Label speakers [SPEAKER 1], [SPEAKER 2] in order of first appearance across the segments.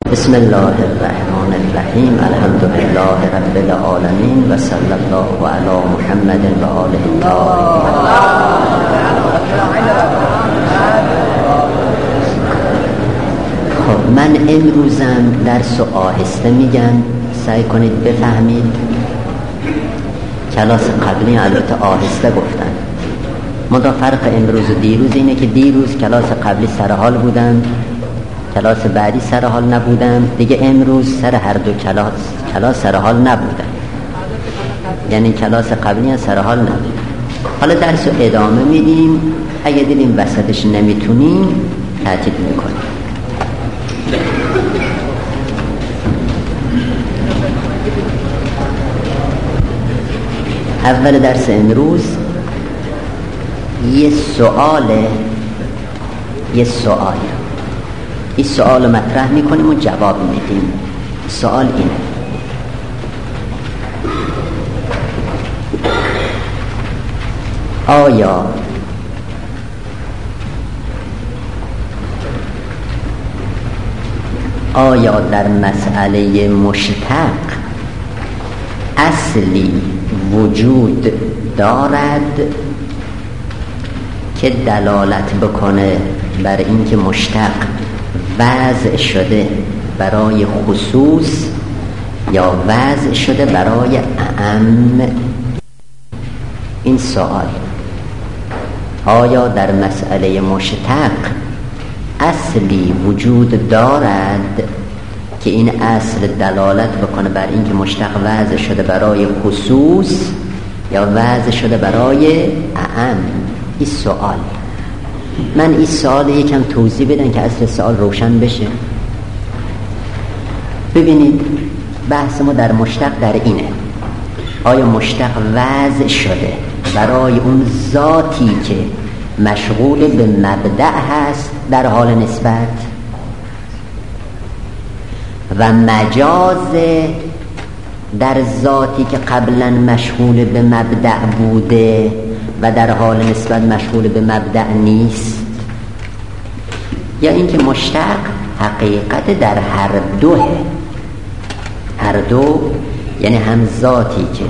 [SPEAKER 1] بسم الله الرحمن الرحیم. الحمد لله رب العالمین و صلی الله علی محمد و آله الطاهرین. خب من امروزم درس و آهسته میگم، سعی کنید بفهمید. کلاس قبلی البته آهسته گفتن، منتها فرق امروز و دیروز اینه که دیروز کلاس قبلی سرحال بودم، کلاس بعدی سرحال نبودم. دیگه امروز سر هر دو کلاس سرحال نبودم، یعنی کلاس قبلی سرحال نبودم. حالا درس رو ادامه میدیم، اگه دیدیم وسطش نمیتونیم تعطیل میکنیم. اول درس امروز یه سوال مطرح میکنیم و جواب میدیم. سوال اینه: آیا در مسئله مشتق اصلی وجود دارد که دلالت بکنه بر اینکه مشتق وضع شده برای خصوص یا وضع شده برای اعم؟ این سوال، آیا در مسئله مشتق اصلی وجود دارد که این اصل دلالت بکنه بر اینکه مشتق وضع شده برای خصوص یا وضع شده برای اعم؟ این سوال. من این سوال یکم توضیح بدم که اصل سوال روشن بشه. ببینید، بحث ما در مشتق در اینه: آیا مشتق وضع شده برای اون ذاتی که مشغول به مبدأ هست در حال نسبت و مجاز در ذاتی که قبلا مشغول به مبدأ بوده و در حال نسبت مشغول به مبدأ نیست، یا اینکه مشتق حقیقت در هر دوه؟ هر دو یعنی هم ذاتی که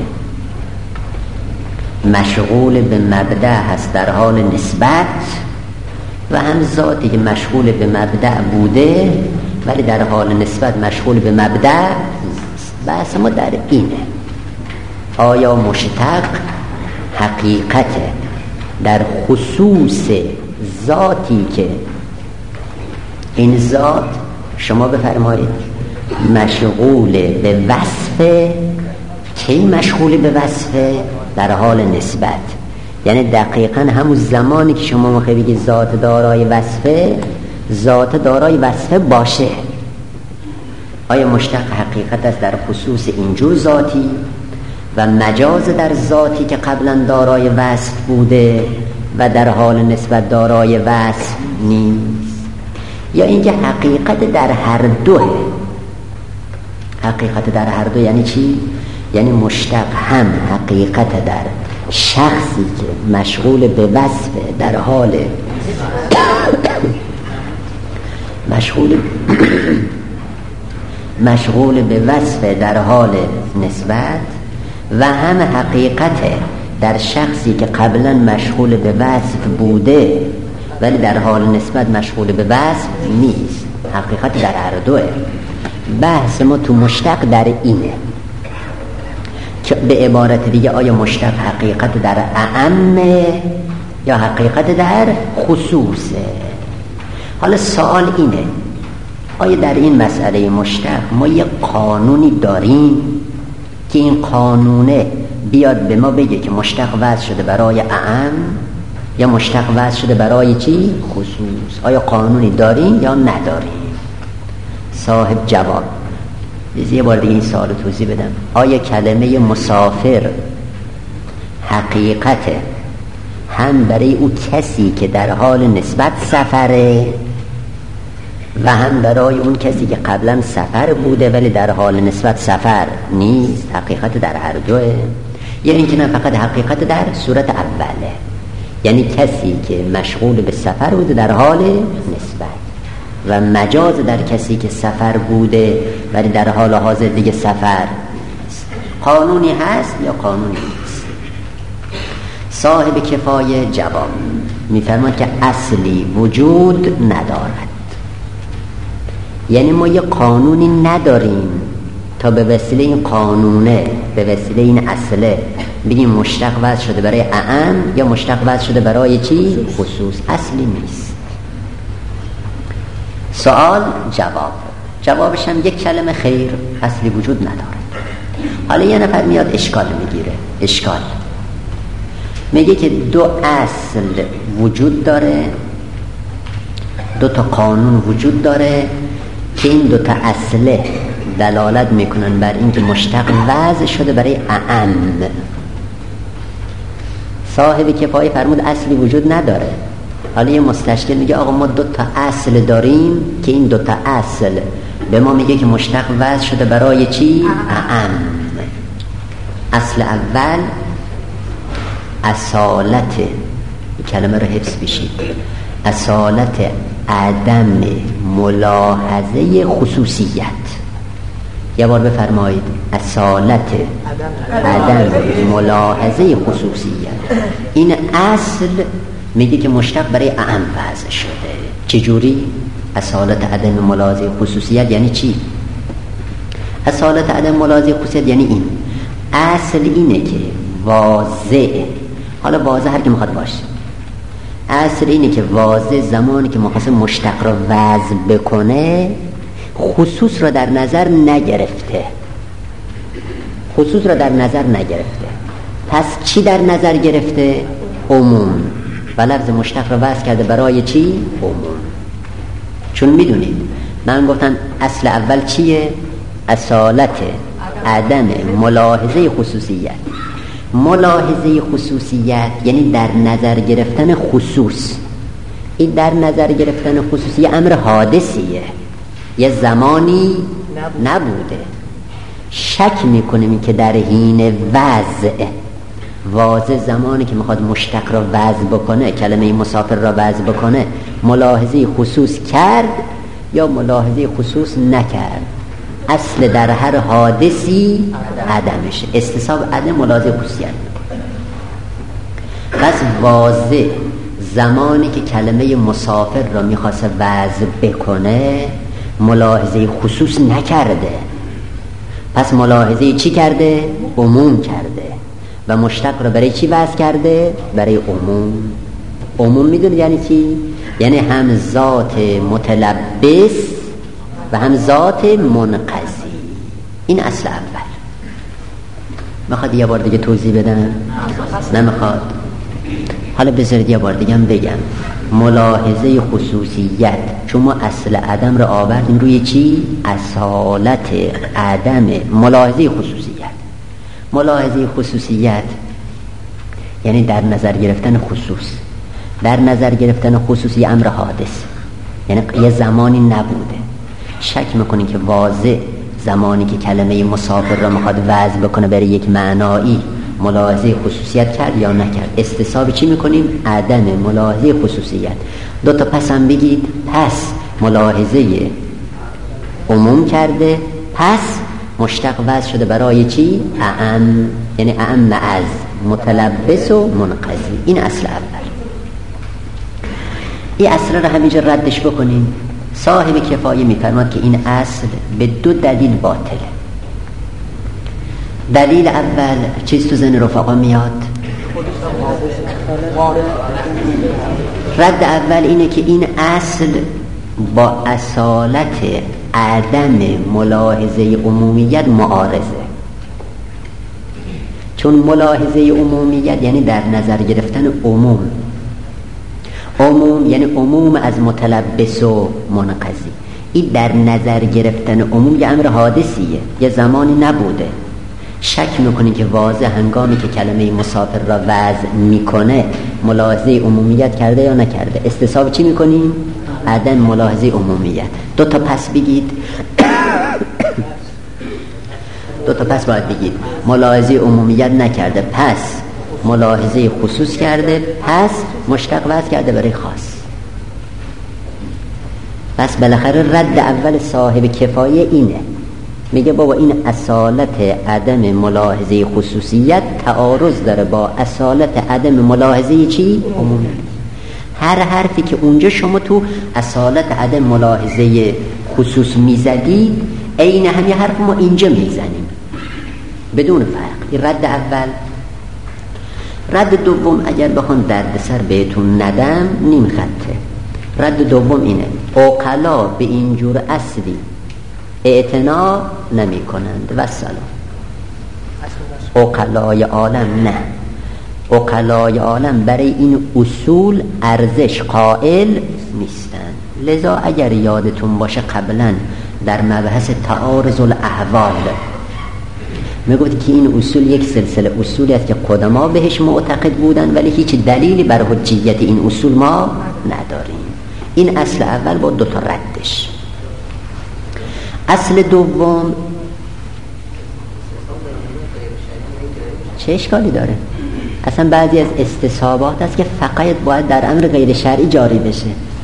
[SPEAKER 1] مشغول به مبدأ هست در حال نسبت و هم ذاتی که مشغول به مبدأ بوده ولی در حال نسبت مشغول به مبدأ نیست. بحث ما در اینه: آیا مشتق حقیقت در خصوص ذاتی که این ذات، شما بفرمایید، مشغول به وصفه؟ کی مشغول به وصفه؟ در حال نسبت، یعنی دقیقاً همون زمانی که شما میخوای بگید ذات دارای وصفه، ذات دارای وصفه باشه. آیا مشتق حقیقت است در خصوص اینجور ذاتی و مجاز در ذاتی که قبلا دارای وصف بوده و در حال نسبت دارای وصف نیست، یا اینکه حقیقت در هر دوه؟ حقیقت در هر دو یعنی چی؟ یعنی مشتق هم حقیقت در شخصی که مشغول به وصف در حال مشغول به وصف در حال نسبت و هم حقیقت در شخصی که قبلا مشغول به وصف بوده ولی در حال نسبت مشغول به وصف نیست. حقیقت در هر دوه. بحث ما تو مشتق در اینه که به عبارت دیگه آیا مشتق حقیقت در اعم یا حقیقت در خصوصه؟ حالا سوال اینه: آیا در این مسئله مشتق ما یه قانونی داریم که این قانونه بیاد به ما بگه که مشتق وضع شده برای اعم یا مشتق وضع شده برای چی؟ خصوص. آیا قانونی داریم یا نداریم؟ صاحب جواب. یه بار دیگه این سوال رو توضیح بدم: آیا کلمه مسافر حقیقت هم برای او کسی که در حال نسبت سفره و هم برای اون کسی که قبلا سفر بوده ولی در حال نسبت سفر نیست؟ حقیقت در هر دوه؟ یا اینکه نه، فقط حقیقت در صورت اوله، یعنی کسی که مشغول به سفر بوده در حال نسبت؟ و مجاز در کسی که سفر بوده ولی در حال حاضر دیگه سفر قانونی هست یا قانونی نیست. صاحب کفایه جواب میفرماد که اصلی وجود ندارد. یعنی ما یه قانونی نداریم تا به وسیله این قانونه، به وسیله این اصله بگیم مشتق وضع شده برای اعم یا مشتق وضع شده برای چی؟ خصوص. اصلی نیست. سوال جوابش هم یک کلمه خیر، اصلی وجود نداره. حالا یه نفر میاد اشکال میگیره. میگه که دو اصل وجود داره، دو تا قانون وجود داره که این دو تا اصله دلالت میکنن بر اینکه مشتق وضع شده برای اعم. صاحب کفایه فرمود اصلی وجود نداره. حالا یه مستشکل میگه آقا ما دو تا اصل داریم که این دو تا اصل به ما میگه که مشتق وضع شده برای چی؟ اعم. اصل اول اصالت، کلمه رو حفظ بشید، اصالت عدم ملاحظه خصوصیت. یه بار بفرمایید اصالت عدم ملاحظه خصوصیت. این اصل میگه که مشتق برای اعم وضع شده. چجوری؟ اصالت عدم ملاحظه خصوصیت یعنی چی؟ اصالت عدم ملاحظه خصوصیت یعنی این اصل اینه که واضح، حالا واضح هر که میخواد باشه، اصل اینه که واضح زمانی که مخاطب مشتق را وضع بکنه خصوص را در نظر نگرفته. پس چی در نظر گرفته؟ عموم. و لفظ مشتق را وضع کرده برای چی؟ عموم. چون میدونید من گفتم اصل اول چیه؟ اصالت عدم ملاحظه خصوصیت. ملاحظه خصوصیت یعنی در نظر گرفتن خصوص. این در نظر گرفتن خصوصی امر حادثیه، یه زمانی نبوده. شک میکنیم که در حین وضع واضح زمانی که میخواد مشتق را وضع بکنه، کلمه مسافر را وضع بکنه، ملاحظه خصوص کرد یا ملاحظه خصوص نکرد. اصل در هر حادثی عدمشه. استصحاب عدم ملاحظه خصوصیت. پس واضح زمانی که کلمه مسافر را میخواست وضع بکنه ملاحظه خصوص نکرده. پس ملاحظه چی کرده؟ عموم کرده. و مشتق را برای چی وضع کرده؟ برای عموم. عموم میدونید یعنی چی؟ یعنی هم ذات متلبس و هم ذات منقضی. این اصل اول. میخواد یه بار دیگه توضیح بدم؟ نمیخواد؟ حالا بذارید یه بار دیگه هم بگم. ملاحظه خصوصیت، چون ما اصل عدم رو آوردیم روی چی؟ اصالت عدم ملاحظه خصوصیت. ملاحظه خصوصیت یعنی در نظر گرفتن خصوص. در نظر گرفتن خصوصی امر حادث، یعنی یه زمانی نبوده. شک میکنین که واضح زمانی که کلمه مسافر را میخواد وضع بکنه برای یک معنایی ملاحظه خصوصیت کرد یا نکرد. استصحاب چی میکنیم؟ عدم ملاحظه خصوصیت. دو تا پس هم بگید. پس ملاحظه عموم کرده، پس مشتق وضع شده برای چی؟ اعم. یعنی اعم از متلبس و منقضی. این اصل اول. این اصل را همینجا ردش بکنیم. صاحب کفایه میفرماد که این اصل به دو دلیل باطله. دلیل اول چیز تو ذهن رفقا میاد؟ رد اول اینه که این اصل با اصالت عدم ملاحظه عمومیت معارضه. چون ملاحظه عمومیت یعنی در نظر گرفتن عموم. عموم یعنی عموم از متلبس و منقضی. این در نظر گرفتن عموم یه امر حادثیه، یه زمانی نبوده. شک میکنین که واضح هنگامی که کلمه مسافر را وضع میکنه ملاحظه عمومیت کرده یا نکرده. استصحاب چی میکنیم؟ عدم ملاحظه عمومیت. دو تا پس بگید. دو تا پس باید بگید. ملاحظه عمومیت نکرده، پس ملاحظه خصوص کرده، پس مشتق وضع کرده برای خاص. پس بالاخره رد اول صاحب کفایه اینه، میگه بابا این اصالت عدم ملاحظه خصوصیت تعارض داره با اصالت عدم ملاحظه چی؟ عمومیت. هر حرفی که اونجا شما تو اصالت عدم ملاحظه خصوص میزدید عین همین حرف ما اینجا میزنیم بدون فرق. این رد اول. رد دوم اگر بخوام دردسر بهتون ندم نیم خطه. رد دوم اینه: عقلا به اینجور اصلی اعتنا نمی کنند و سلام. عقلای عالم نه، عقلای عالم برای این اصول ارزش قائل نیستند. لذا اگر یادتون باشه قبلا در مبحث تعارض الاحوال میگفت که این اصول یک سلسله اصولی است که قدما بهش معتقد بودن ولی هیچ دلیلی بر حجیت این اصول ما نداریم. این اصل اول با دو تا ردش. اصل دوم چه اشکالی داره؟ اصلا بعضی از استصحابات است که فقط باید در امر غیر شرعی جاری بشه،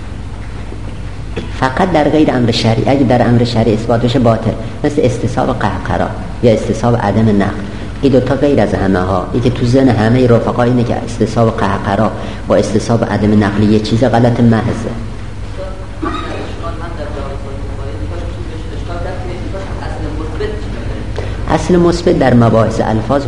[SPEAKER 1] فقط در غیر امر شرعی. اگه در امر شرعی اثبات بشه باطل، مثل استصحاب قهقرا یا استصحاب عدم نقل. این دوتا غیر از همه ها. یکی تو ذهن همه رفقا اینه که استصحاب قهقرا با استصحاب عدم نقل یه چیز غلط محضه. اصل مثبت در مباحث الفاظ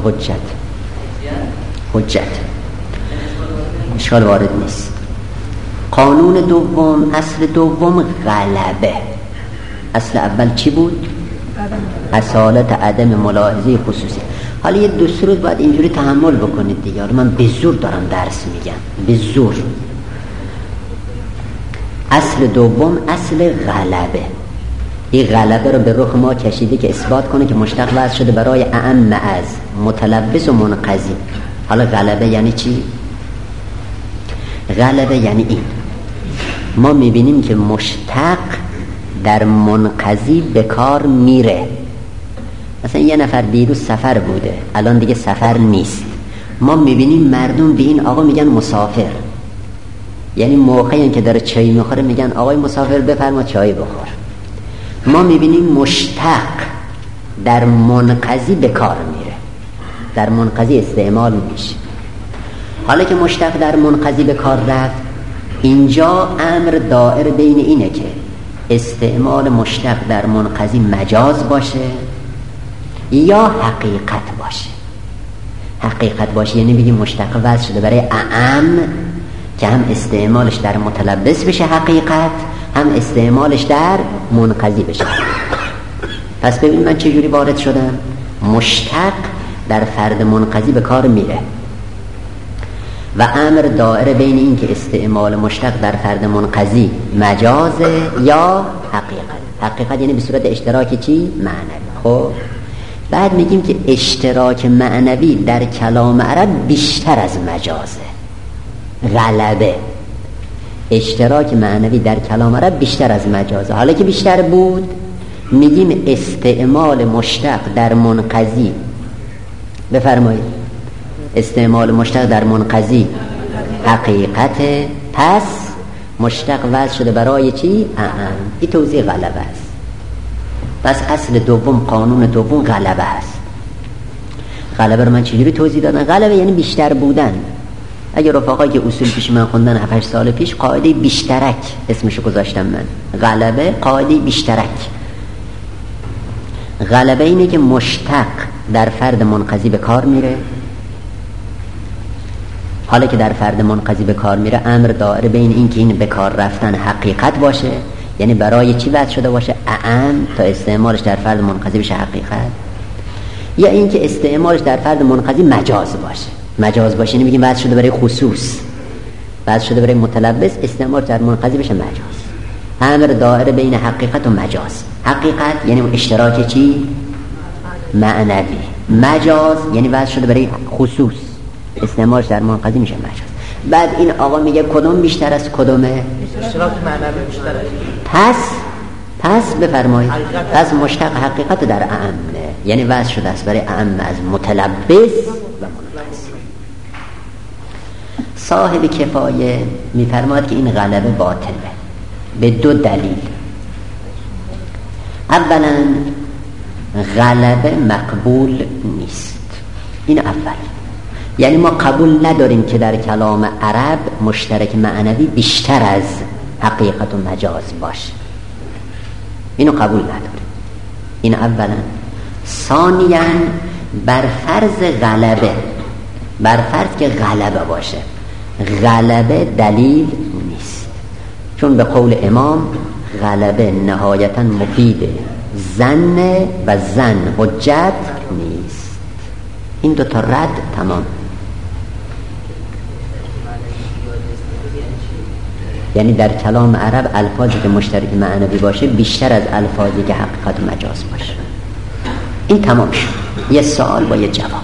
[SPEAKER 1] حجت اشکال وارد نیست. قانون دوم، اصل دوم غلبه. اصل اول چی بود؟ اصالت عدم ملاحظه خصوصی. حالا یه دو سه روز باید اینجوری تحمل بکنید دیگه. من به زور دارم درس میگم، به زور. اصل دوم اصل غلبه. این غلبه رو به رخ ما کشیده که اثبات کنه که مشتق وضع شده برای اعم از متلبس و منقضی. حالا غلبه یعنی چی؟ غلبه یعنی این: ما میبینیم که مشتق در منقضی به کار میره. مثلا یه نفر دیروز سفر بوده، الان دیگه سفر نیست. ما میبینیم مردم به این آقا میگن مسافر، یعنی موقعی که داره چای میخوره میگن آقای مسافر بفرما چای بخور. ما میبینیم مشتق در منقضی به کار میره، در منقضی استعمال میشه. حالا که مشتق در منقضی به کار رفت، اینجا امر دائر بین اینه که استعمال مشتق در منقضی مجاز باشه یا حقیقت باشه. حقیقت باشه یعنی بگیم مشتق وضع شده برای اعم که هم استعمالش در متلبس بشه حقیقت، هم استعمالش در منقضی بشه. پس ببین من چجوری وارد شدم. مشتق در فرد منقضی به کار میره و امر دائره بین این که استعمال مشتق در فرد منقضی مجازه یا حقیقت. حقیقت یعنی به صورت اشتراک چی؟ معنوی. خب بعد میگیم که اشتراک معنوی در کلام عرب بیشتر از مجازه. غلبه اشتراک معنوی در کلام عرب بیشتر از مجازه. حالا که بیشتر بود میگیم استعمال مشتق در منقضی. بفرمایید. استعمال مشتق در منقضی حقیقت، پس مشتق وضع شده برای چی؟ این توضیح غلبه است. پس اصل دوم، قانون دوم غلبه است. غلبه رو من چجوری توضیح دادم؟ غلبه یعنی بیشتر بودن. اگر رفقایی که اصول پیش من خوندن 7-8 سال پیش، قاعده بیشترک اسمشو گذاشتم من. غلبه قاعده بیشترک. غلبه اینه که مشتق در فرد منقضی به کار میره. حالا که در فرد منقضی به کار میره، امر دائره بین این که این به کار رفتن حقیقت باشه، یعنی برای چی وضع شده باشه؟ اعم، تا استعمالش در فرد منقضی بشه حقیقت، یا این که استعمالش در فرد منقضی مجاز باشه. مجاز باشه یعنی میگیم وضع شده برای خصوص، وضع شده برای متلبس، استعمالش در منقضی بشه مجاز. امر دائره بین حقیقت و مجاز. حقیقت یعنی اشتراک چی؟ معنوی. مجاز یعنی وضع شده برای خصوص، استعمالش در منقضی میشه مجاز. بعد این آقا میگه کدوم بیشتر از کدومه؟
[SPEAKER 2] اشتراک معنوی بیشتره.
[SPEAKER 1] پس بفرمایید. پس مشتق حقیقت در اعمه، یعنی وضع شده است برای اعم از متلبس و منقضی. صاحب کفایه میفرماد که این غلبه باطله به دو دلیل. اولا غلبه مقبول نیست. این اول، یعنی ما قبول نداریم که در کلام عرب مشترک معنوی بیشتر از حقیقت و مجاز باشه. اینو قبول نداریم. این اولا. ثانیاً بر فرض که غلبه باشه، غلبه دلیل نیست، چون به قول امام غلبه نهایتاً مفیده، زن و زن حجت نیست. این دو تا رد تمام. یعنی در کلام عرب الفاظی که مشترک معنوی باشه بیشتر از الفاظی که حقیقت و مجاز باشه. این تمام شد. یه سوال با یه جواب.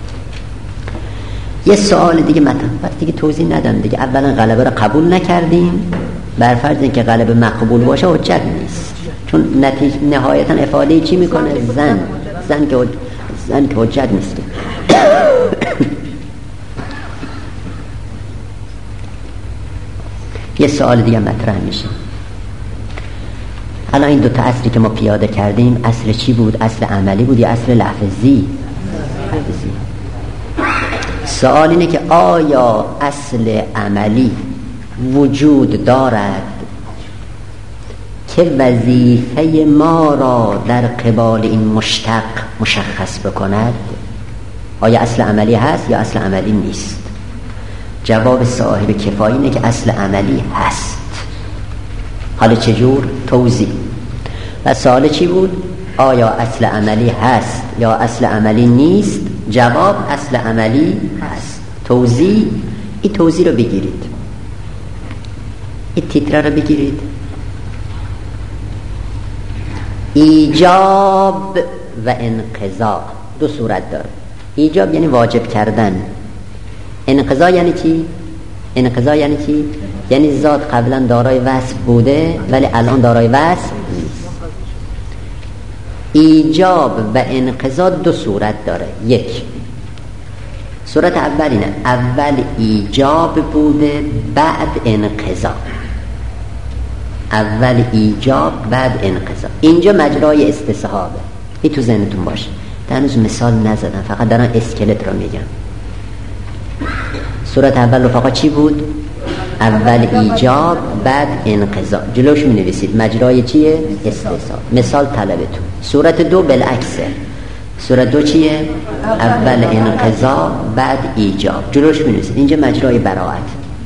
[SPEAKER 1] یه سوال دیگه وقتی دیگه توضیح ندم دیگه. اولا غلبه رو قبول نکردیم، بر فرض اینکه غلبه مقبول باشه حجت نیست، چون نهایتا افاده چی میکنه؟ زن که حجت نیست. یه سوال دیگه مطرح میشه. الان این دو تا اصلی که ما پیاده کردیم اصل چی بود؟ اصل عملی بود یا اصل لفظی؟ سوال اینه که آیا اصل عملی وجود دارد که وظیفه ما را در قبال این مشتق مشخص بکند؟ آیا اصل عملی هست یا اصل عملی نیست؟ جواب صاحب کفایه اینه که اصل عملی هست. حالا چجور؟ توضیح. و سوال چی بود؟ آیا اصل عملی هست یا اصل عملی نیست؟ جواب اصل عملی هست. توضیح. این توضیح رو بگیرید، این تیتره رو بگیرید. ایجاب و انقضا دو صورت داره. ایجاب یعنی واجب کردن. انقضا یعنی چی؟ انقضا یعنی چی؟ یعنی ذات قبلا دارای وصف بوده ولی الان دارای وصف نیست. ایجاب و انقضا دو صورت داره. یک، صورت اول اینه، اول ایجاب بوده بعد انقضا. اول ایجاب بعد انقضا. اینجا مجرای استصحابه. این تو ذهنتون باشه. هنوز مثال نزدم، فقط دارم اسکلت رو میگم. صورت اول رفقا چی بود؟ اول ایجاب بعد انقضا. جلوش می نویسید مجرای چیه؟ استصحاب. مثال طلبتون. صورت دو بالعکسه. صورت دو چیه؟ اول انقضا بعد ایجاب. جلوش می نویسید اینجا مجرای براءت.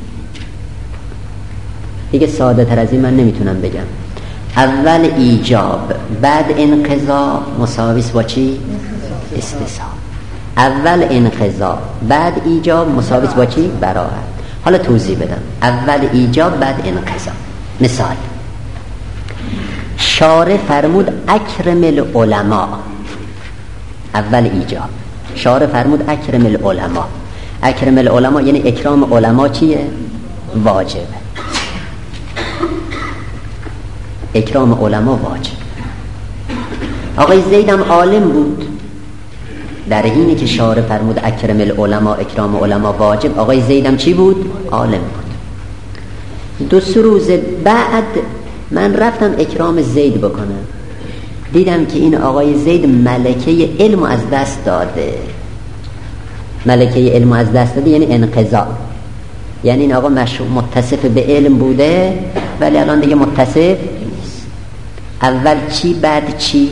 [SPEAKER 1] دیگه ساده تر از این من نمیتونم بگم. اول ایجاب بعد انقضا مساویس با چی؟ استصحاب. اول انقضا بعد ایجاب مساویس با چی؟ براءت. حالا توضیح بدم. اول ایجاب بعد انقضا. مثال، شارع فرمود اکرم العلماء. اول ایجاب شارع فرمود اکرم العلماء. اکرم العلماء یعنی اکرام علما چیه؟ واجبه. اکرام علما واجب. آقای زید هم عالم بود، در حینی که شارع فرمود اکرم العلماء، اکرام علما واجب، آقای زید هم چی بود؟ عالم بود. 2 روز بعد من رفتم اکرام زید بکنم، دیدم که این آقای زید ملکه علم از دست داده. ملکه علم از دست داده یعنی انقضا. یعنی این آقا متصف به علم بوده ولی الان دیگه متصف نیست. اول چی بعد چی؟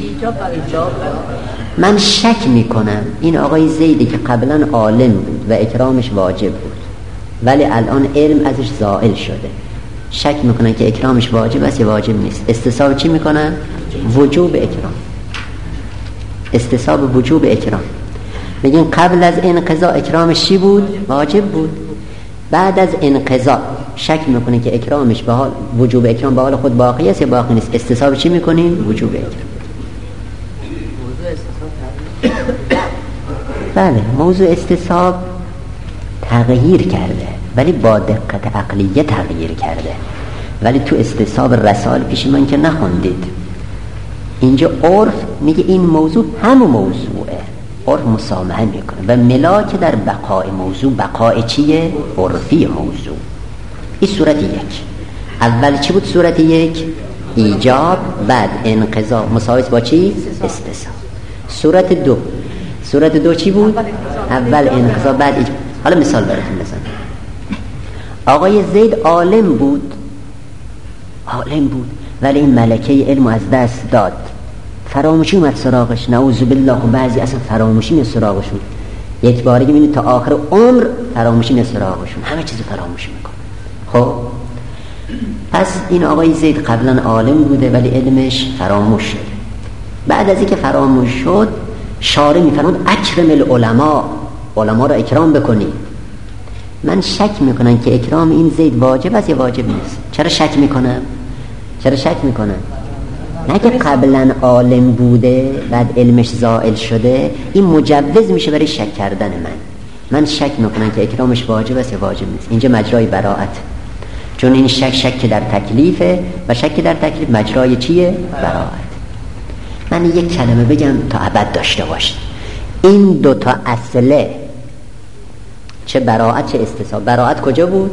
[SPEAKER 1] من شک میکنم این آقای زیدی که قبلا عالم بود و اکرامش واجب بود ولی الان علم ازش زائل شده، شک میکنن که اکرامش واجب است یا واجب نیست. استصحاب چی میکنن؟ وجوب اکرام. استصحاب وجوب اکرام. میگن قبل از انقضا اکرامش چی بود؟ واجب بود. بعد از انقضا شک میکنه که اکرامش به حال وجوب اکرام به حال خود باقی است یا باقی نیست. استصحاب چی میکنیم؟ وجوب اکرام. بله، موضوع استصحاب تغییر کرده ولی با دقت عقلیه تغییر کرده. ولی تو استصحاب رسائل پیش من که نخوندید. اینجا عرف میگه این موضوع همون موضوعه، عرف مسامحه میکنه و ملاک در بقای موضوع. بقای چیه؟ عرفی موضوع. این صورت یک. اول چی بود صورت یک؟ ایجاب، بعد انقضا مساوی با چی؟ استثناء. صورت دو چی بود؟ اول انقضا بعد ایجاب. حالا مثال براتون بزنم. آقای زید عالم بود ولی این ملکه علم از دست داد، فراموشی اومد سراغش، نعوذ بالله. بعضی اصلا فراموشی میاد سراغشون، یک باری میبینید تا آخر عمر فراموشی میاد سراغشون، همه چیز فراموشی میکنه. خب پس این آقای زید قبلا عالم بوده ولی علمش فراموش شد. بعد از اینکه فراموش شد شارع میفرمود اکرم العلماء، علما را اکرام بکنی. من شک میکنم که اکرام این زید واجب است یا واجب نیست. چرا شک میکنم؟ نه که قبلا عالم بوده بعد علمش زائل شده این مجوز میشه برای شک کردن من شک میکنم که اکرامش واجب است یا واجب نیست. اینجا مجرای براءت، چون این شک در تکلیفه و شک در تکلیف مجرای چیه؟ براءت. من یک کلمه بگم تا ابد داشته باشید. این دوتا اصله، چه براءت چه استثناء. براءت کجا بود؟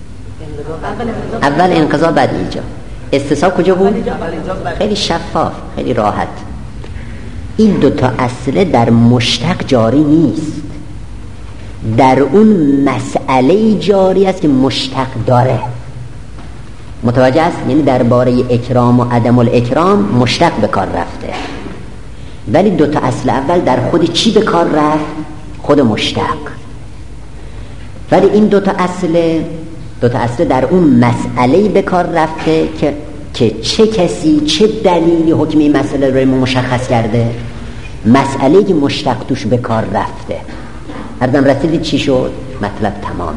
[SPEAKER 1] اول انقضا بعد ایجاب. استثناء کجا بود؟ خیلی شفاف، خیلی راحت. این دوتا اصله در مشتق جاری نیست، در اون مسئله جاری است که مشتق داره. متوجه است؟ یعنی درباره اکرام و عدم الاکرام مشتق به کار رفته، ولی دوتا اصل اول در خود چی به کار رفت؟ خود مشتق. ولی این دوتا اصل در اون مسئله به کار رفته که چه کسی چه دلیلی حکمی مسئله رو مشخص کرده؟ مسئله که مشتق توش به کار رفته. هردم رسیدید چی شد؟ مطلب تمام.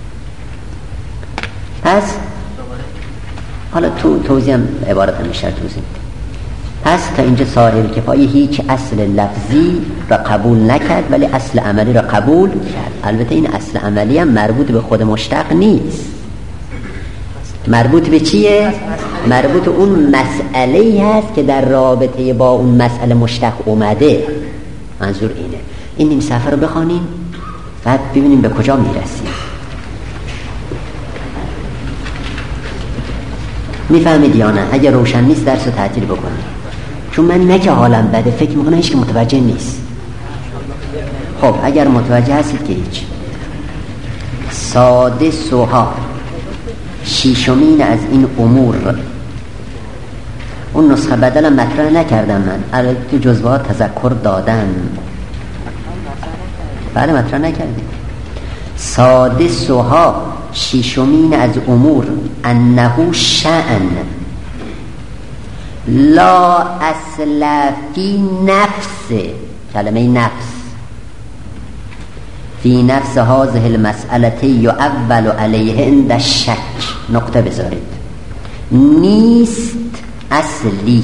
[SPEAKER 1] پس حالا توضیحم عبارت میشه توضیح. پس تا اینجا سائل کفایی هیچ اصل لفظی را قبول نکرد ولی اصل عملی را قبول کرد. البته این اصل عملی هم مربوط به خود مشتق نیست. مربوط به چیه؟ مربوط اون مسئله‌ای هست که در رابطه با اون مسئله مشتق اومده. منظور اینه. این نیم صفحه رو بخوانیم بعد ببینیم به کجا میرسیم. میفهمید یا نه؟ اگر روشن نیست درس رو تعطیل بکنید، چون من نه که حالم بده فکر میکنم هیچ که متوجه نیست. خب اگر متوجه هستید که هیچ. ساده سوها شیشمین از این امور. اون نسخه بدلم مطرح نکردم من، البته تو جزوات تذکر دادم. بله مطرح نکردم. ساده سوها شیشمین از امور انه شأن لا اصل فی نفس، کلمه نفس، فی نفس هذه المسئله یعول علیه عند الشک. نقطه بذارید. نیست اصلی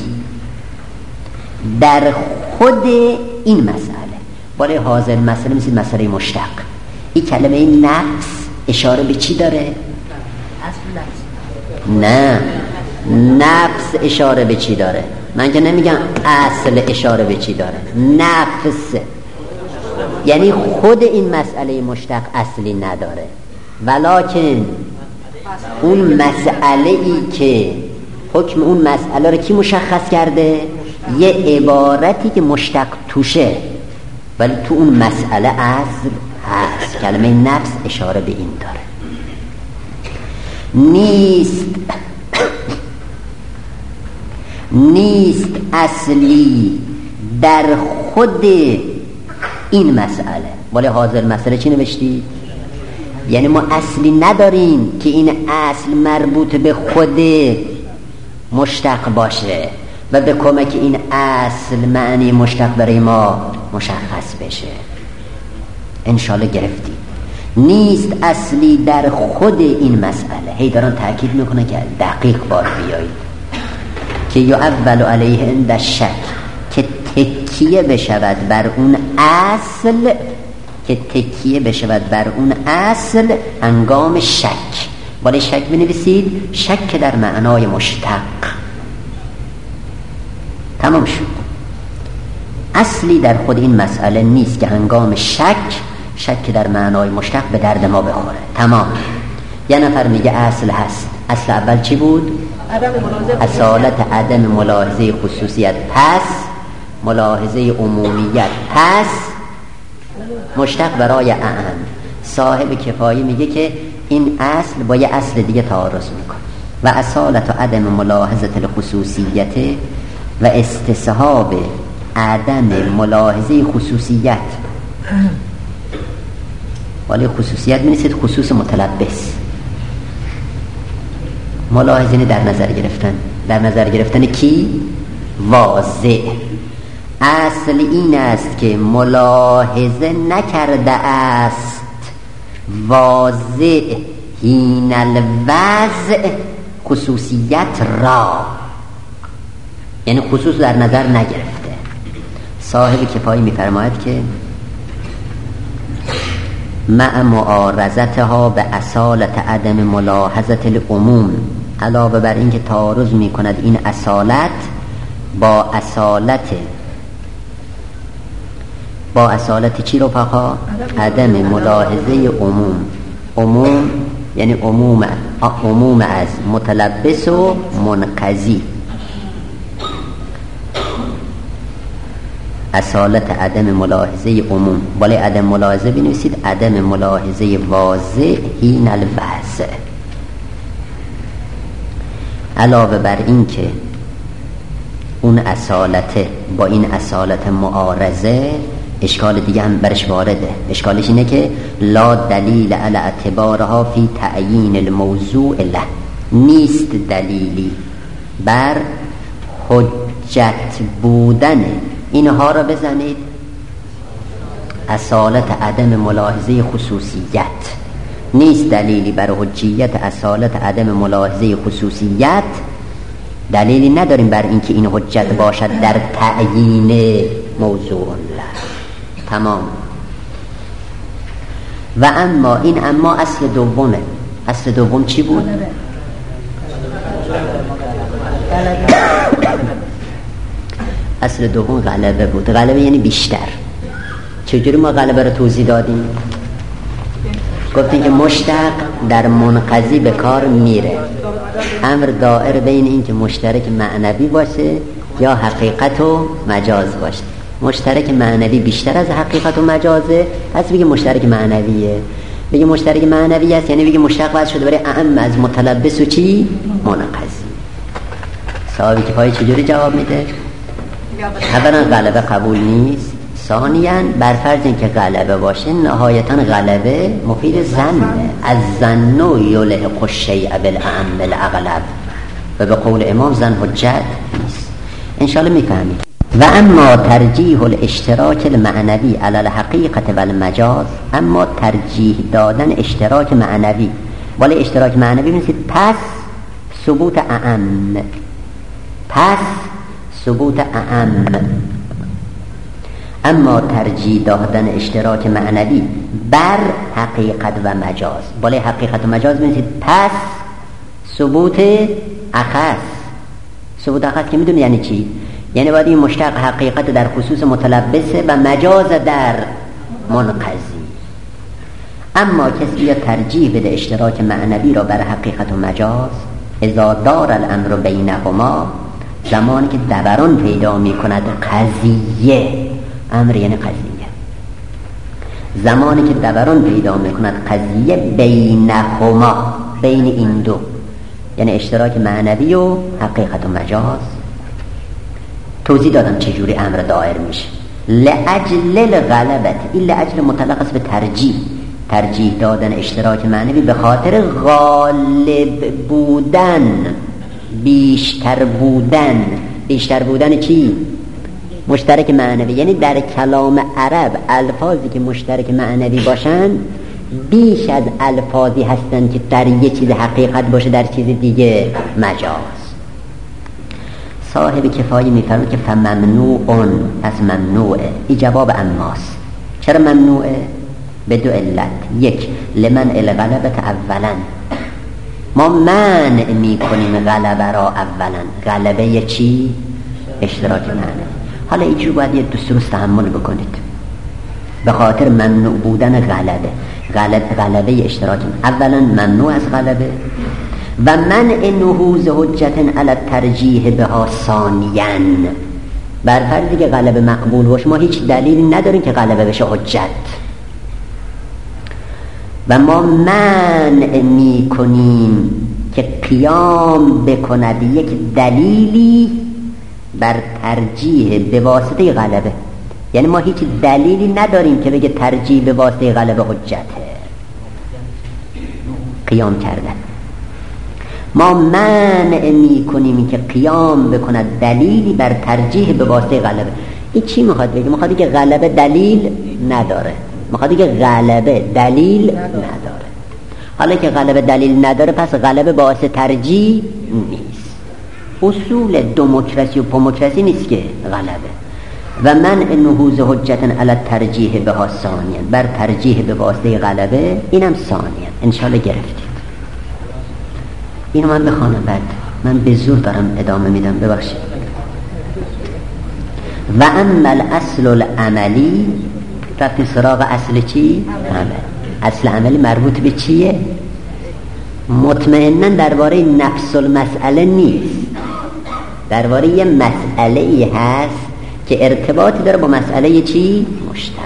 [SPEAKER 1] در خود این مسئله. ولی هذه المسئله مثل مسئله مشتق. این کلمه نفس اشاره به چی داره؟ نه، نفس اشاره به چی داره؟ من که نمیگم اصل اشاره به چی داره. نفس یعنی خود این مسئله مشتق اصلی نداره، ولکن اون مسئله ای که حکم اون مسئله رو کی مشخص کرده؟ یه عبارتی که مشتق توشه ولی تو اون مسئله اصل هست. کلمه نفس اشاره به این داره. نیست اصلی در خود این مسئله. ولی حاضر مسئله چی نوشتی؟ یعنی ما اصلی نداریم که این اصل مربوط به خود مشتق باشه و به کمک این اصل معنی مشتق برای ما مشخص بشه. انشالله گرفتی. نیست اصلی در خود این مسئله. هی دارن تأکید میکنه که دقیق بار بیایید که یعول علیه عند الشک، که تکیه بشود بر اون اصل، که تکیه بشود بر اون اصل هنگام شک. ولی شک بنویسید، شک در معنای مشتق. تمام شد. اصلی در خود این مسئله نیست که هنگام شک در معنای مشتق به درد ما بخوره. تمام. یه نفر میگه اصل هست. اصل اول چی بود؟ اصالت عدم ملاحظه خصوصیت پس ملاحظه عمومیت پس مشتق برای اعم. صاحب کفایی میگه که این اصل با یه اصل دیگه تعارض میکنه. و اصالت و عدم ملاحظه الخصوصیت و استصحاب عدم ملاحظه خصوصیت. ولی خصوصیت می‌نویسید خصوص متلبس. ملاحظه در نظر گرفتن. در نظر گرفتن کی؟ واضح. اصل این است که ملاحظه نکرده است واضح حین الوضع خصوصیت را، یعنی خصوص در نظر نگرفته. صاحب کفایی می‌فرماید که مع معارضتها به اصالت عدم ملاحظه العموم، علاوه بر این که تعارض می‌کند این اصالت با اصالت چی رفقا؟ عدم ملاحظه عموم. عموم یعنی عموم از متلبس و منقضی. اصالت عدم ملاحظه عموم، بالای عدم ملاحظه بنویسید عدم ملاحظه واضح حین الوضع. علاوه بر این که اون اصالته با این اصالت معارضه اشکال دیگه هم برش وارده. اشکالش اینه که لا دلیل علی اعتبارها فی تعیین الموضوع له، نیست دلیلی بر حجت بودن اینها را بزنید اصالت عدم ملاحظه خصوصیت. نیست دلیلی بر حجیت اصالت عدم ملاحظه خصوصیت. دلیلی نداریم بر اینکه این حجت باشد در تعیین موضوع له. تمام. و اما این اما اصل دومه. اصل دوم چی بود؟ اصل دوم غلبه بود. غلبه یعنی بیشتر. چجوری ما غلبه رو توضیح دادیم؟ گفتیم که مشتق در منقضی به کار میره. امر دائر بین این که مشترک معنوی باشه یا حقیقت و مجاز باشه. مشترک معنوی بیشتر از حقیقت و مجازه، پس بگه مشترک معنویه. بگه مشترک معنوی است یعنی بگه مشتق وضع شده برای اعم از متلبس و چی؟ منقضی. صاحب کفایی چجوری جواب میده؟ اولا غلبه قبول نیست. ثانیاً بر فرض اینکه غلبه باشه نهایتاً غلبه مفید ظنه. از ظن یلحق الشیء بالاعم الاغلب و به قول امام ظن حجت نیست. انشاءالله میفهمید. و اما ترجیح الاشتراک المعنوی علی الحقیقت و المجاز، اما ترجیح دادن اشتراک معنوی، ولی اشتراک معنوی میگید پس ثبوت اعم، پس ثبوت اعم. اما ترجیح دادن اشتراک معنوی بر حقیقت و مجاز، ولی حقیقت و مجاز میگید پس ثبوت اخص. ثبوت اخص که میدونی یعنی چی؟ یعنی باید این مشتق حقیقت در خصوص متلبسه و مجاز در منقضی. اما کسی یا ترجیح بده اشتراک معنوی را بر حقیقت و مجاز اذا دار الامر بینهما، زمانی که دوران پیدا می کند قضیه، امر یعنی قضیه، زمانی که دوران پیدا می کند قضیه بینهما، بین این دو، یعنی اشتراک معنوی و حقیقت و مجاز. توضیح دادم چجوری امر دائر میشه. لأجل الغلبت، این لأجل متعلق است به ترجیح، ترجیح دادن اشتراک معنوی به خاطر غالب بودن، بیشتر بودن. بیشتر بودن چی؟ مشترک معنوی. یعنی در کلام عرب الفاظی که مشترک معنوی باشن بیش از الفاظی هستن که در یه چیز حقیقت باشه در چیز دیگه مجاز. صاحب کفایی میفرماید که فممنوعون، از ممنوعه. این جواب اماست. چرا ممنوعه؟ به دو علت. یک، لمن الغلبت اولا، ما منع میکنیم غلبه را اولا. غلبه چی؟ اشتراک معنی. حالا اینجور باید یه دوست تحمل بکنید به خاطر ممنوع بودن غلبه اشتراک اولا ممنوع از غلبه و من نهوض حجت علی الترجیح بها ثانیا، بر فرضی که غلبه مقبول باشه ما هیچ دلیلی نداریم که غلبه بشه حجت. و ما منع می کنیم که قیام بکند یک دلیلی بر ترجیح به واسطه غلبه، یعنی ما هیچ دلیلی نداریم که بگه ترجیح به واسطه غلبه حجته قیام کردن. ما منع می کنیم که قیام بکند دلیلی بر ترجیح به واسطه غلبه. این چی میخواد بگه؟ میخواد که غلبه دلیل نداره، میخواد که غلبه دلیل نداره. حالا که غلبه دلیل نداره پس غلبه باعث ترجیح نیست. اصول دموکراسی و پوموکراسی نیست که غلبه. و من نهوض حجت علی الترجیح بها ثانیا، بر ترجیح به واسطه غلبه، اینم ثانیا. انشالله گرفتید. اینو من بخوانم بعد من به زور دارم ادامه میدم، ببخشید. و اما الاصل العملی، رفتیم سراغ اصل چی؟ عمل. اصل عملی مربوط به چیه؟ مطمئناً درباره نفس المسئله نیست، درباره یه مسئله ای هست که ارتباطی داره با مسئله چی؟ مشترک.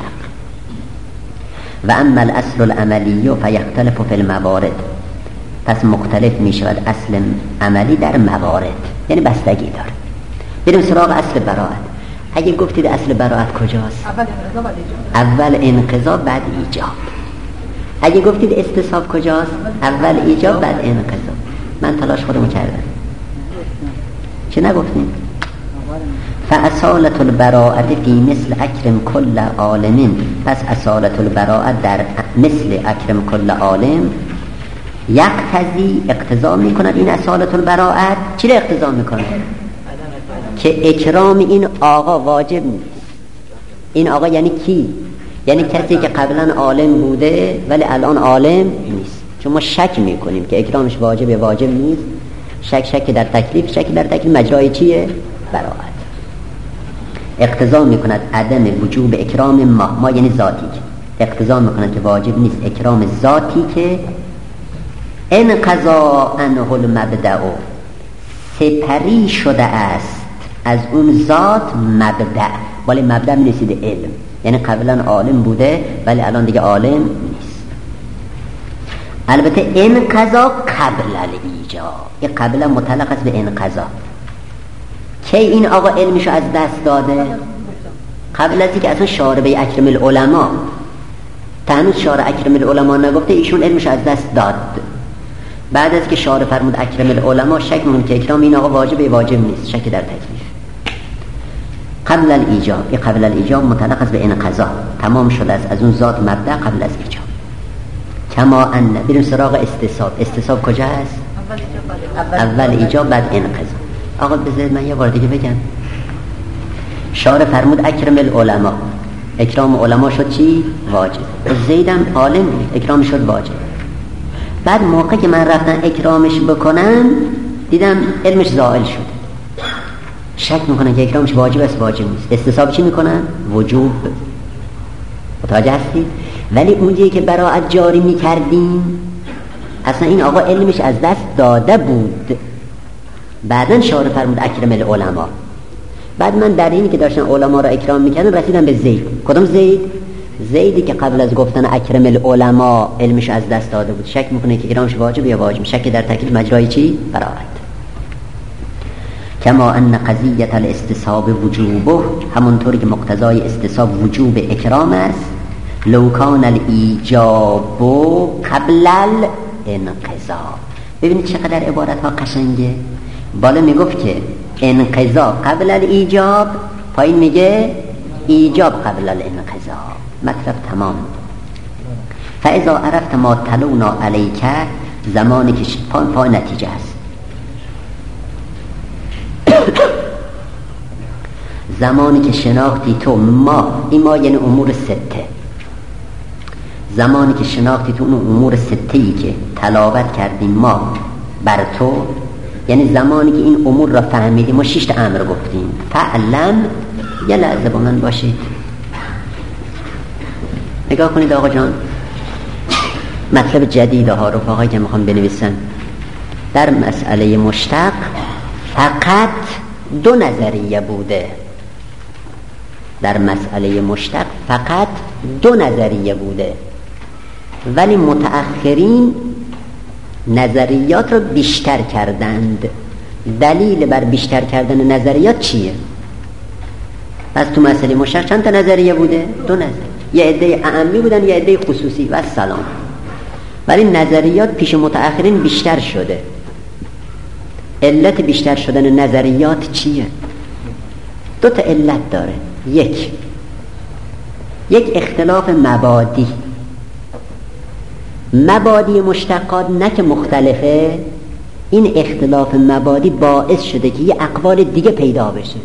[SPEAKER 1] و اما الاصل العملی فیختلف فی الموارد، پس مختلف می شود اصل عملی در موارد، یعنی بستگی داره. بریم سراغ اصل براءت. اگه گفتید اصل براءت کجاست؟ اول انقضا بعد ایجاب. اگه گفتید استصحاب کجاست؟ اول ایجاب بعد انقضا. من تلاش خودمو کردم. چه نگفتیم؟ فاصالة البراءة فی مثل اکرم کل عالم، پس اصالة البراءة در مثل اکرم کل عالم یقتضی، اقتضا میکند این اصالة البراءة. چی را اقتضا میکند؟ که اکرام این آقا واجب نیست. این آقا یعنی کی؟ یعنی کسی که قبلا عالم بوده ولی الان عالم نیست. چون ما شک میکنیم که اکرامش واجب نیست. شک در تکلیف، شک در تکلیف مجرای چیه؟ براءت. اقتضا میکند عدم وجوب اکرام ما یعنی ذاتی، اقتضا میکند که واجب نیست اکرام ذاتی که انقضا عنه المبدأ، سپری شده است از اون ذات مبدأ. ولی مبدأ می‌رسید علم، یعنی قبلا عالم بوده ولی الان دیگه عالم نیست. البته انقضا قبل الایجاب، این قبلا متعلق است به انقضا. کی این آقا علمشو از دست داده؟ قبل از اینکه اصلا شاربه اکرم العلماء، هنوز شارع اکرم العلماء نگفته ایشون علمشو از دست داد. بعد از که شارع فرمود اکرم العلماء شک می‌کنم که اکرام این آقا واجب نیست، شک در تکلیف. قبل الایجاب، این قبل الایجاب متعلق است به انقضا، تمام شده است از اون ذات مبدأ قبل از ایجاب. کما ان، بریم سراغ استصحاب. استصحاب کجا است؟ اول ایجاب بعد انقضا. آقا بذارید من یه بار دیگه بگم. شارع فرمود اکرم العلماء، اکرام علما شد چی؟ واجب. زیدم عالم بود، اکرام شد واجب. بعد موقع که من رفتم اکرامش بکنم دیدم علمش زائل شد، شک میکنن که اکرامش واجب است واجب نیست. استصحاب چی میکنن؟ وجوب. متوجه هستی؟ ولی اونجایی که براءت جاری میکردیم اصلا این آقا علمش از دست داده بود. بعدن شارع فرمود اکرم العلماء. بعد من در اینی که داشتن علما را اکرام میکردن رسیدم به زید. کدوم زید؟ زیدی که قبل از گفتن اکرم العلماء علمش از دست داده بود، شک میکنه که اکرامش واجب یا واجب، شک در تکلیف مجرای چی؟ براءت. کما ان قضیه الاستصحاب وجوبه، همونطوری که مقتضای استصحاب وجوب اکرام است. لو کان الایجاب قبل الانقضا. ببینید چقدر عبارت ها قشنگه. بالا میگفت که انقضا قبل الایجاب، پایین میگه ایجاب قبل الانقضا. مطلب تمام. فاذا عرفت ما تلونا علیک، زمانی که پای نتیجه است. زمانی که شناختی تو ما، این ما یعنی امور سته، زمانی که شناختی تو اون امور سته‌ای که تلاوت کردیم ما بر تو، یعنی زمانی که این امور را فهمیدیم. ما 6 تا امر گفتیم. فعلم، یه لحظه با من باشید نگاه کنید آقا جان، مطلب جدید ها رفقایی که میخوام بنویسن در مسئله مشتق فقط دو نظریه بوده. در مسئله مشتق فقط دو نظریه بوده، ولی متأخرین نظریات رو بیشتر کردند. دلیل بر بیشتر کردن نظریات چیه؟ پس تو مسئله مشتق چند تا نظریه بوده؟ دو نظریه. یه عده عامی بودن، یه عده خصوصی و سلام. ولی نظریات پیش متأخرین بیشتر شده. علت بیشتر شدن نظریات چیه؟ دو تا علت داره. یک اختلاف مبادی. مبادی مشتقات نه که مختلفه، این اختلاف مبادی باعث شده که یه اقوال دیگه پیدا بشه.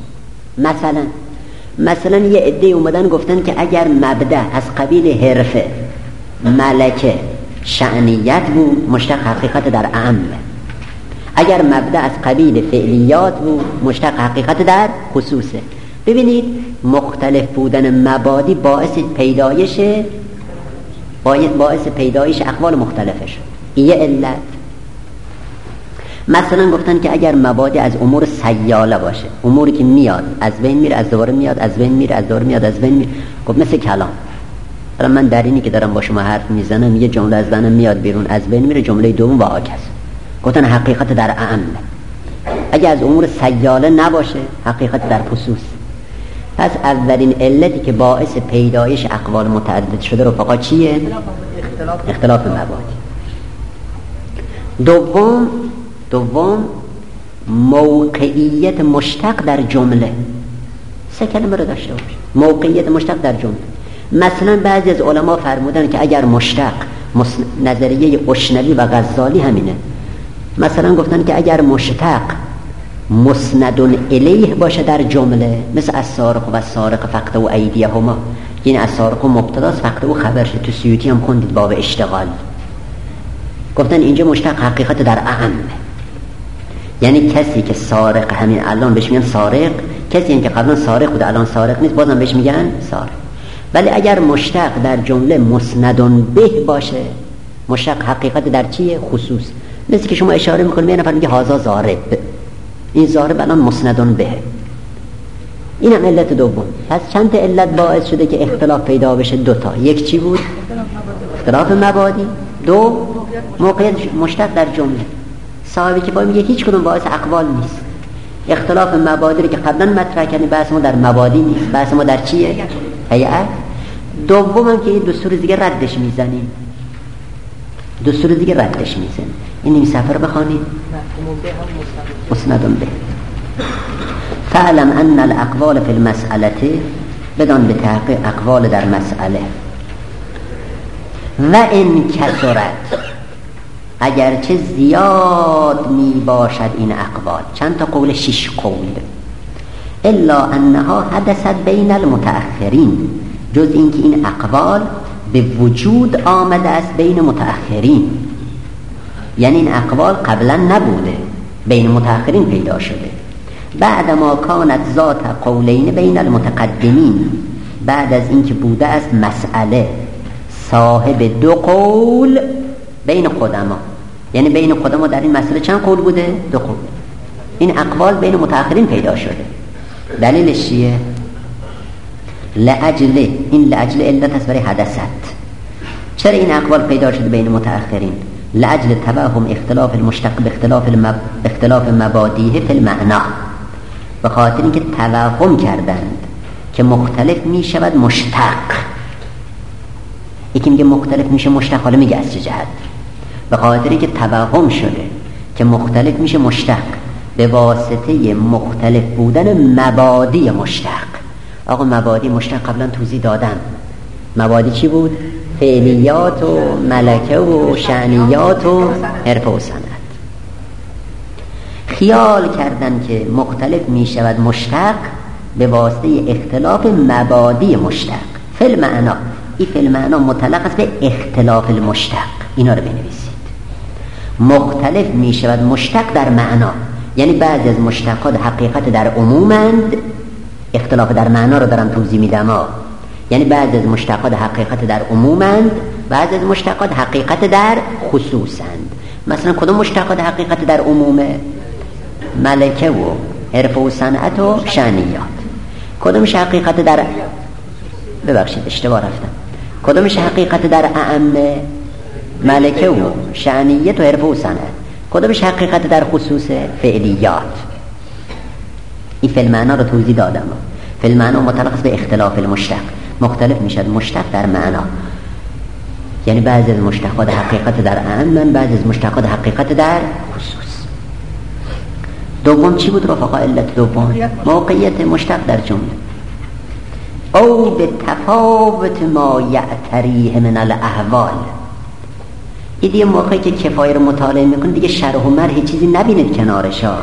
[SPEAKER 1] مثلا یه عده اومدن گفتن که اگر مبدأ از قبیل حرفه، ملکه، شأنیت بود، مشتق حقیقت در اعم. اگر مبدأ از قبیل فعلیات بود، مشتق حقیقت در خصوصه. ببینید مختلف بودن مبادی باعث پیدایش اقوال مختلفه شد. یه علت. مثلا گفتن که اگر مبادی از امور سیاله باشه، اموری که میاد از بین میره، از دوباره میاد، از بین میره، از دوباره میاد، از بین میره، خب مثل کلام. الان من در اینی که دارم با شما حرف میزنم یه جمله از ذهنم میاد بیرون، از بین میره، جمله دوم با آکس. گفتن حقیقت در اعم. اگر از امور سیاله نباشه، حقیقت در خصوص. پس اولین علتی که باعث پیدایش اقوال متعدد شده رفقا چیه؟ اختلاف مبادی. دوم موقعیت مشتق در جمله. سه کلمه رو داشته باشه. موقعیت مشتق در جمله. مثلا بعضی از علما فرمودن که اگر مشتق، نظریه اشنوی و غزالی همینه، مثلا گفتن که اگر مشتق مسند الیه باشه در جمله، مثل السارق و السارق فقطعوا ایدیهما، این السارق مبتداست، فقطعوا خبرشه. تو سیوطی هم خوندید باب اشتغال. گفتن اینجا مشتق حقیقت در اعم، یعنی کسی که سارق همین الان بهش میگن سارق، کسی هم که قبلا سارق بود الان سارق نیست بازم بهش میگن سارق. ولی اگر مشتق در جمله مسند به باشه، مشتق حقیقت در چیه؟ خصوص. مثل که شما اشاره میکنید یه نفر میگه هازا ضارب، این ضارب الان مسند به. این هم علت دوم. پس چند تا علت باعث شده که اختلاف پیدا بشه؟ دوتا. یک چی بود؟ اختلاف مبادی. دو موقعیت مشتق در جمله. صاحبی که با میگه هیچ کدوم باعث اقوال نیست. اختلاف مبادی که قبلا مطرح کردیم، بحث ما در مبادی نیست، بحث ما در چیه؟ هیئت. دوم هم که دستور دیگه ردش میزنیم. این نیم صفحه رو بخوانید. مسند به. فعلم ان الاقوال فی المسئله، بدان به تحقیق اقوال در مسئله، و ان کثرت، اگرچه زیاد می باشد این اقوال، چند تا قول؟ 6 قول. الا انها حدثت بین المتأخرین، جز اینکه این اقوال به وجود آمده است بین متأخرین، یعنی این اقوال قبلا نبوده، بین متأخرین پیدا شده. بعد ما کانت ذات قولین بین المتقدمین، بعد از اینکه بوده است مسئله صاحب 2 قول بین قدما، یعنی بین قدما در این مسئله چند قول بوده؟ 2 قول. این اقوال بین متأخرین پیدا شده. دلیلش چیه؟ لأجل علت است برای حدثت. چرا این اقوال پیدا شده بین متأخرین؟ لأجل توهم اختلاف المشتق باختلاف مبادیه فی المعنی، به خاطر اینکه توهم کردند که مختلف می شود مشتق. یکی میگه مختلف میشه مشتق، حالا میگه از چه جهت؟ به خاطر اینکه توهم شده که مختلف میشه مشتق به واسطه مختلف بودن مبادی مشتق. آقا مبادی مشتق قبلا توضیح دادم. مبادی چی بود؟ فعلیات و ملکه و شأنیات و حرفه و سند. خیال کردن که مختلف می شود مشتق به واسطه اختلاف مبادی مشتق. فی المعنا، این فی المعنا مطلق است به اختلاف المشتق. اینا رو بنویسید. مختلف می شود مشتق در معنا، یعنی بعضی از مشتقات حقیقت در عمومند، اختلاف در معنا رو دارم توضیح میدم. یعنی بعضی از مشتقات حقیقت در عمومند، بعضی از مشتقات حقیقت در خصوصند. مثلا کدوم مشتقات حقیقت در عمومه؟ ملکه و حرفه و صنعت و شأنیات. کدومش حقیقت در ببخشید اشتباه رفتم، کدومش حقیقت در اعمه؟ ملکه و شأنیت و حرفه و صنعت. کدومش حقیقت در خصوص؟ فعلیات. این فعل معنا رو توضیح دادم. فعل معنا متعلق است به اختلاف المشتق، مختلف میشد مشتق در معنا، یعنی بعضی از مشتقات حقیقت در اعم، بعضی از مشتقات حقیقت در خصوص. دوم چی بود رفقا؟ علت دوم موقعیت مشتق در جمله. او به تفاوت ما یعتریه من الاحوال. این دیگه موقعی که کفایه رو مطالعه میکنید دیگه شرح و مرح چیزی نبینید کنارش ها.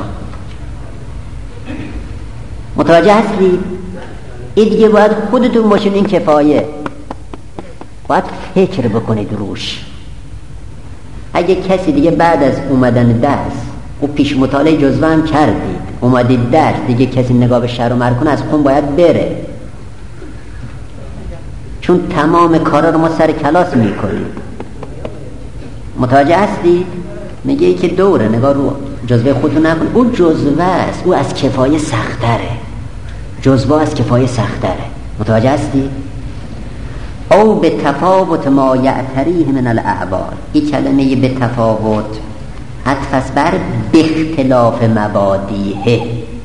[SPEAKER 1] متوجه هستید؟ این دیگه باید خودتون باشین این کفایه، باید فکر بکنید روش. اگه کسی دیگه بعد از اومدن درس و پیش مطالعه جزوه هم کردید اومدید درس دیگه کسی نگاه به شرح و مرح کنه، از خون باید بره، چون تمام کارا رو ما سر کلاس میکنیم. متوجه هستید؟ میگه ای که دوره نگاه رو جزوه خودتون نکن، اون جزوه است، او از کفایه سختره، جزوه از کفایه سختره. متوجه هستید؟ او به تفاوت ما یعتریه من الاعوال. این کلمه به تفاوت عطف است بر به اختلاف مبادیه.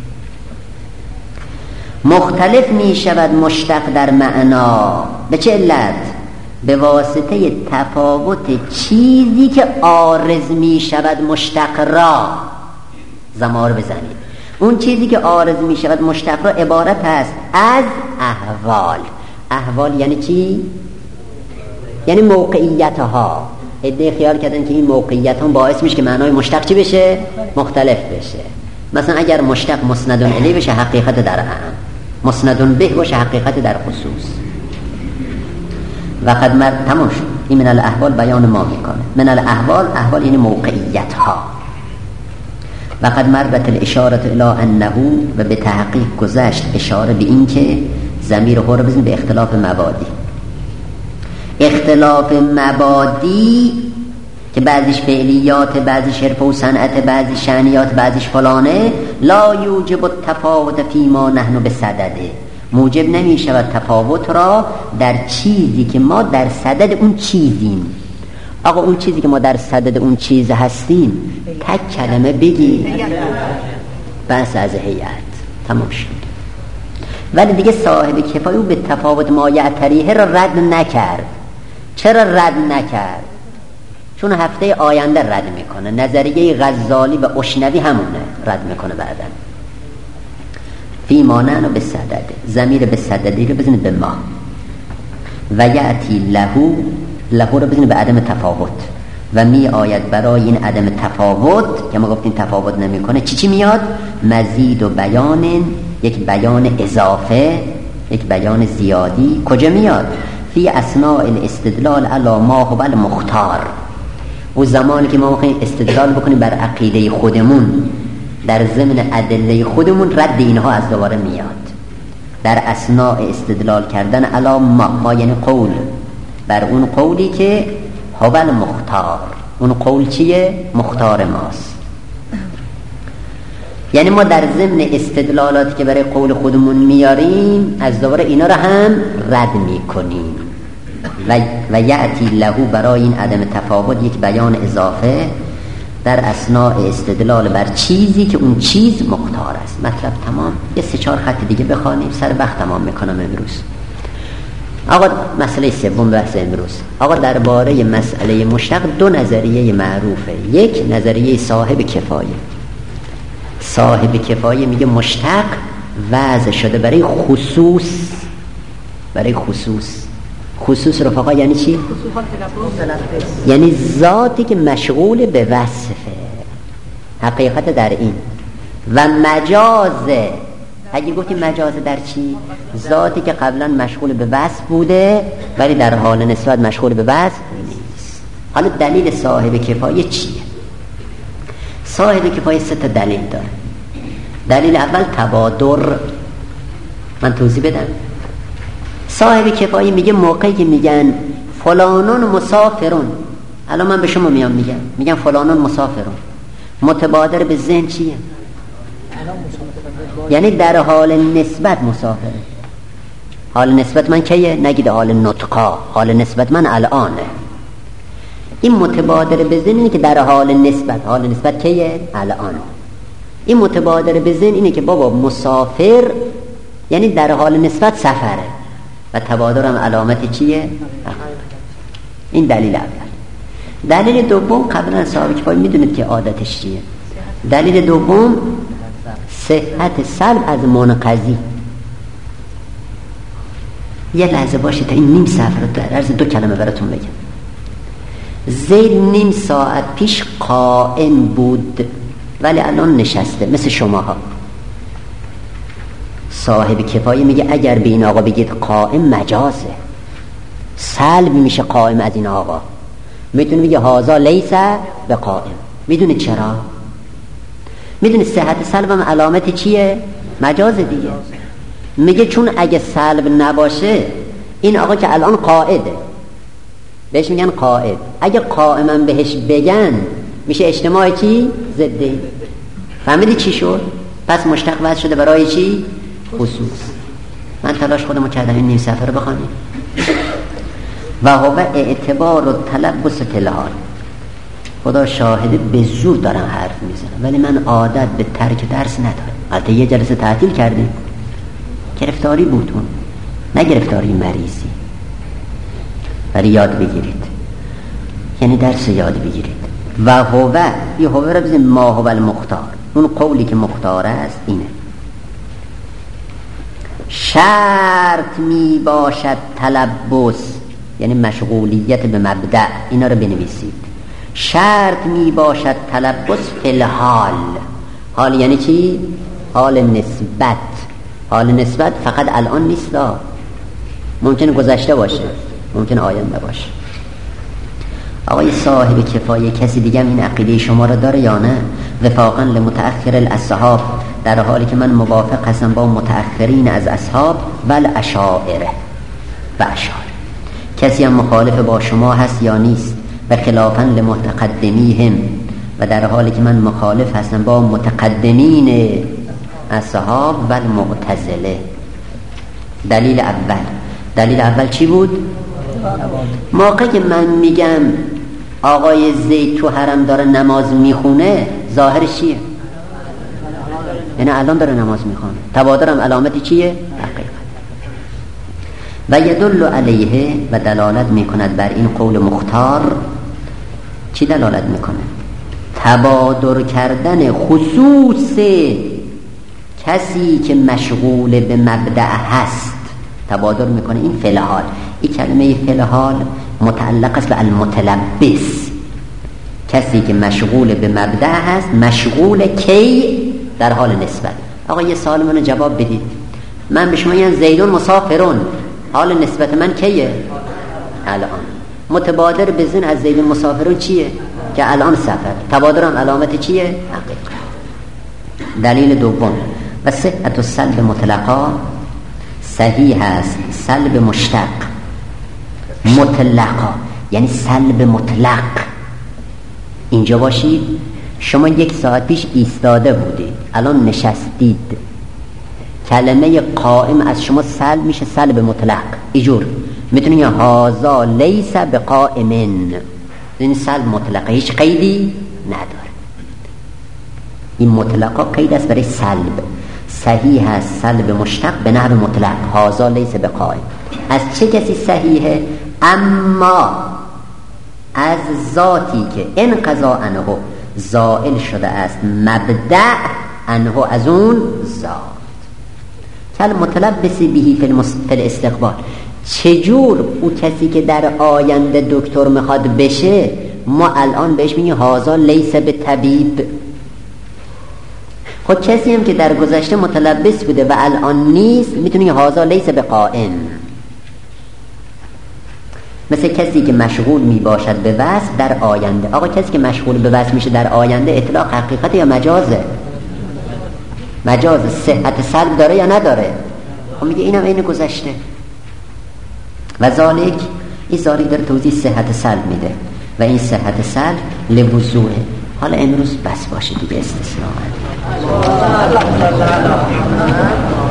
[SPEAKER 1] مختلف می شود مشتق در معنا. به چه علت؟ به واسطه تفاوت چیزی که عارض می شود مشتق را. ضمائر بزنید. اون چیزی که عارض می شود مشتق را عبارت است از احوال. احوال یعنی چی؟ یعنی موقعیت ها. عده خیال کردن که این موقعیت ها باعث میشه که معنای مشتق چی بشه؟ مختلف بشه. مثلا اگر مشتق مسند الیه بشه حقیقت در اعم، مسند به باشه حقیقت در خصوص. و قد تمام شد. این من الاحوال بیان ما میکنه. من الاحوال، احوال یعنی موقعیت ها. و قد مرت الاشاره الی انه، و به تحقیق گذشت اشاره به این که ضمیر هو رو بزنید به اختلاف مبادی. اختلاف مبادی که بعضیش فعلیات، بعضیش حرفه و صنعت، بعضیش شأنیات، بعضیش فلانه، لا یوجب التفاوت فیما نحن بصدده. موجب نمی شود تفاوت را در چیزی که ما در صدد اون چیزیم. آقا اون چیزی که ما در صدد اون چیز هستیم تک کلمه بگی بس از هیئت تمام شد. ولی دیگه صاحب کفایه به تفاوت ما یعتریه را رد نکرد. چرا رد نکرد؟ چون هفته آینده رد میکنه. نظریه غزالی و اشنوی همونه رد میکنه بعداً. فی مانعنا به صدد، ضمیر به صددی رو بزنید به ما. و یأتی لهو، لهو رو بزنید به عدم تفاوت. و می آید برای این عدم تفاوت که ما گفتیم تفاوت نمیکنه چی میاد؟ مزید و بیان، یک بیان اضافه، یک بیان زیادی. کجا میاد؟ فی اثناء الاستدلال علی ما هو المختار. و زمانی که ما میخوایم استدلال بکنیم بر عقیده خودمون، در ضمن ادله خودمون رد اینها از دوباره میاد. در اثناء استدلال کردن علی ما یعنی قول، بر اون قولی که هو المختار. اون قول چیه؟ مختار ماست. یعنی ما در ضمن استدلالاتی که برای قول خودمون میاریم از دوباره اینا رو هم رد میکنیم. و یأتی لهو، برای این عدم تفاوت یک بیان اضافه در اثناء استدلال بر چیزی که اون چیز مختار است. مطلب تمام. یه 3-4 خط دیگه بخوانیم سر وقت تمام میکنم امروز. آقا مسئله سوم بحث امروز. آقا درباره مسئله مشتق 2 نظریه معروفه. یک نظریه صاحب کفایه. صاحب کفایه میگه مشتق وضع شده برای خصوص. برای خصوص. خصوص رفقا یعنی چی؟ یعنی ذاتی که مشغول به وصفه. حقیقت در این. و مجازه. اگه گفتیم مجازه در چی؟ ذاتی که قبلا مشغول به وصف بوده ولی در حال نسبت مشغول به وصف نیست. حالا دلیل صاحب کفایه چیه؟ صاحب کفایه 3 تا دلیل داره. دلیل اول تبادر. من توضیح بدم. صاحب کفایه میگه موقعی که میگن فلانون مسافرون، الان من به شما میگم فلانان مسافرون، متبادر به ذهن چیه؟ یعنی در حال نسبت مسافره. حال نسبت من کیه؟ نگید حال نطقا، حال نسبت من الانه. این متبادر به ذهن اینه که در حال نسبت کیه؟ الان. این متبادر به ذهن اینه که بابا مسافر یعنی در حال نسبت سفره و تبادر هم علامت چیه؟ این دلیل اول. دلیل دوم قبلا صاحب کفایه میدونید که عادتش چیه. دلیل دوم صحت سلب از منقضی. یه لحظه باشه تا این نیم صفحه رو در عرض 2 کلمه براتون بگم. زید نیم ساعت پیش قائم بود ولی الان نشسته، مثل شماها. صاحب کفایه میگه اگر به این آقا بگید قائم مجازه، سلب میشه قائم از این آقا. میتونه بگه هازا لیسه به قائم. میدونید چرا؟ میدونید صحت سلب هم علامت چیه؟ مجاز دیگه. میگه چون اگه سلب نباشه این آقا که الان قائده بهش میگن قائد، اگه قائمم بهش بگن میشه اجتماع چی؟ ضده. فهمیدی چی شد؟ پس مشتق وضع شده برای چی؟ خصوص. من تلاش خودمو کردم این نیم صفحه رو بخونیم. و هو اعتبار و تلبس فلحال. خدا شاهده به زور دارم حرف میزنم ولی من عادت به ترک درس ندارم. البته یه جلسه تعطیل کردیم، گرفتاری بود اون، نه گرفتاری مریضی، ولی یاد بگیرید، یعنی درس یاد بگیرید. و هو یه هو رو بزنید ما هو المختار، اون قولی که مختار است اینه. شرط می باشد تلبس، یعنی مشغولیت به مبدأ، اینا رو بنویسید. شرط می باشد تلبس فی الحال. حال یعنی چی؟ حال نسبت. حال نسبت فقط الان نیست، ممکنه گذشته باشه، ممکنه آینده باشه. آقای صاحب کفایه کسی دیگه این عقیده شما رو داره یا نه؟ وفاقا لمتأخر الاصحاب، در حالی که من موافق هستم با متأخرین از اصحاب و الاشاعره و اشاعره. کسی هم مخالف با شما هست یا نیست؟ و خلافا لمتقدمیهم، و در حالی که من مخالف هستم با متقدمین اصحاب و المعتزله. دلیل اول چی بود؟ موقعی که من میگم آقای زید تو حرم داره نماز میخونه، ظاهرش چیه؟ یعنی الان داره نماز میخونه. تبادرم علامتی چیه؟ حقیقت. و یدل علیه، و دلالت میکند بر این قول مختار. چی دلالت میکنه؟ تبادر کردن خصوص کسی که مشغول به مبدأ هست تبادر میکنه. این فلحال، این کلمه فلحال متعلق است به المتلبس، کسی که مشغول به مبدأ هست. مشغول کی؟ در حال نسبت. آقا یه سوال منو جواب بدید. من به شما میگم زیدون مسافرون، حال نسبت من کیه؟ الان. متبادر به ذهن از زیدون مسافرون چیه؟ که الان سفر. تبادرم علامت چیه؟ حقیقت. دلیل دوم، و صحت السلب مطلقا، صحیح است سلب مشتق مطلقا، یعنی سلب مطلق. اینجا باشید، شما 1 ساعت پیش ایستاده بودید، الان نشستید، کلمه قائم از شما سلب میشه سلب مطلق. اینجور میتونی یا هازا لیس بقائمن، این سلب مطلقه، هیچ قیدی نداره. این مطلقا قید است برای سلب. صحیح است سلب مشتق به نحو مطلق، هازا لیس بقائم. از چه کسی صحیحه؟ اما از ذاتی که انقضا عنه زائل شده است مبدأ عنه، از اون ذات. کل متلبس بهی فی الاستقبال. چجور او کسی که در آینده دکتر میخواد بشه ما الان بهش میگیم هازا لیس به طبیب؟ خود کسی هم که در گذشته متلبس بوده و الان نیست میتونی هازا لیس به قائم. مثل کسی که مشغول می باشد به وصف در آینده. آقا کسی که مشغول به وصف میشه در آینده اطلاق حقیقت یا مجازه؟ مجازه. صحت سلب داره یا نداره؟ خب میگه اینم عین گذشته. و ذالک، این ذالک داره توضیح صحت سلب میده. و این صحت سلب لوضوعه. حالا امروز بس باشه دیگه، استثناء